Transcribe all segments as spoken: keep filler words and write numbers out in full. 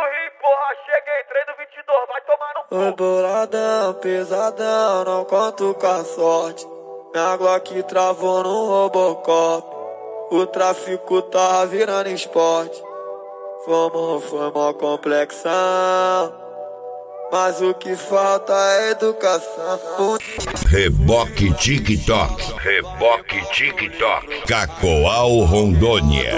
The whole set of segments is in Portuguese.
Rio, porra, cheguei, treino vinte e dois, vai tomar no cu. Oi, boladão, pesadão, não conto com a sorte. Minha Glock travou no Robocop. O tráfico tá virando esporte. Fomos, foi mó complexão, mas o que falta é educação. Reboque TikTok, Reboque TikTok, Cacoal Rondônia.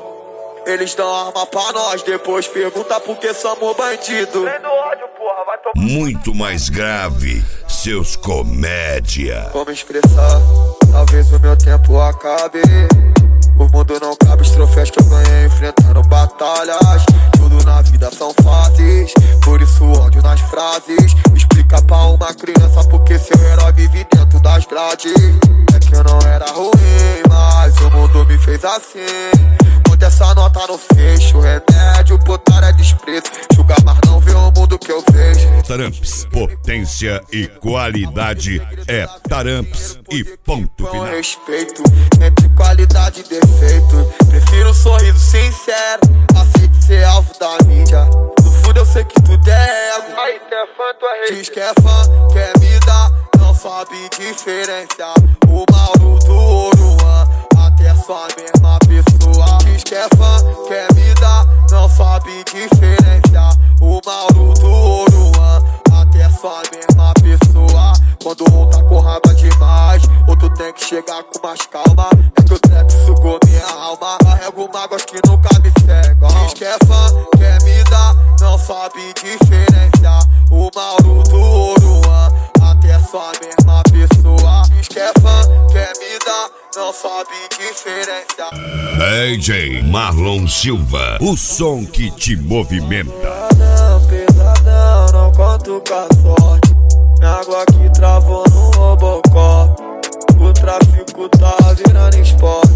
Eles dão arma pra nós, depois pergunta por que somos bandido. Treino ódio, porra, vai tomar. Muito mais grave, seus comédia. Como expressar, talvez o meu tempo acabe. O mundo não cabe os troféus que eu ganhei enfrentando batalhas. Tudo na vida são fases, por isso ódio nas frases. Explica pra uma criança porque seu herói vive dentro das grades. É que eu não era ruim, mas o mundo me fez assim. Monta essa nota no fecho, remédio, potário é desprezo. Julga, mas não vê o mundo que eu vejo. Taramps, potência e qualidade é Taramps e ponto Com final. respeito, entre qualidade e defeito, prefiro um sorriso sincero, aceite ser alvo da mídia. No fundo eu sei que tudo é ego. Aí, tu é fã, tu é rei. Diz que é fã, quer me dar, não sabe diferenciar o Mauro do Oruan, até só a mesma pessoa. Diz que é fã, quer me dar, não sabe diferenciar o Mauro do Oruan, até só a mesma pessoa. Quando um tá com raiva demais, outro tem que chegar com mais calma. É que o trap sugou minha alma, carrego mágoas que nunca me cegam. Diz que é fã, quer me dar, não sabe diferenciar o Mauro do Oruan, até só a mesma pessoa. Diz que é fã, quer me dar, não sabe diferenciar. D J Marlon Silva, o som que te movimenta. Pesadão, pesadão, não conto com a sorte. Minha Glock travou no Robocop. O tráfico tá virando esporte.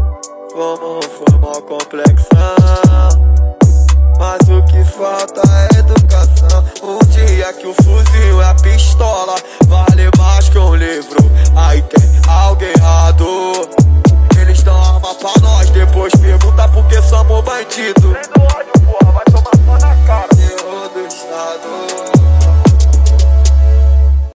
Vamos, foi mó complexão, mas o que falta é educação. Um dia que o fuzil é a pistola